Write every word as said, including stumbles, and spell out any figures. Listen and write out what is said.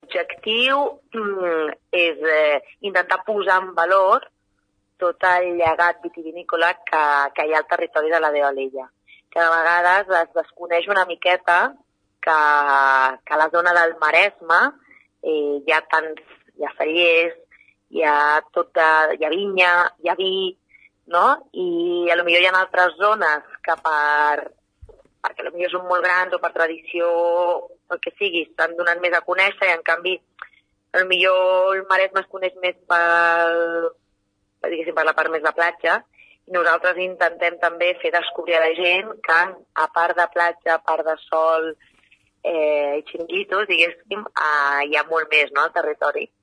l'objectiu mm, és eh, intentar posar en valor tot el llegat vitivinícola que, que hi ha al territori de la Deolella. Que de vegades es desconeix una miqueta que, que a la zona del Maresme eh, hi ha tants, hi ha cellers, hi ha, tota, hi ha vinya, hi ha vi, no? I a lo millor hi ha altres zones que per, perquè potser són molt grans o per tradició o el que sigui, s'han donat més a conèixer i en canvi a lo millor el Maresme es coneix més per, per, diguéssim, per la part més de platja i nosaltres intentem també fer descobrir a la gent que a part de platja, a part de sol eh, i xiringuitos, diguéssim, eh, hi ha molt més, no?, al territori.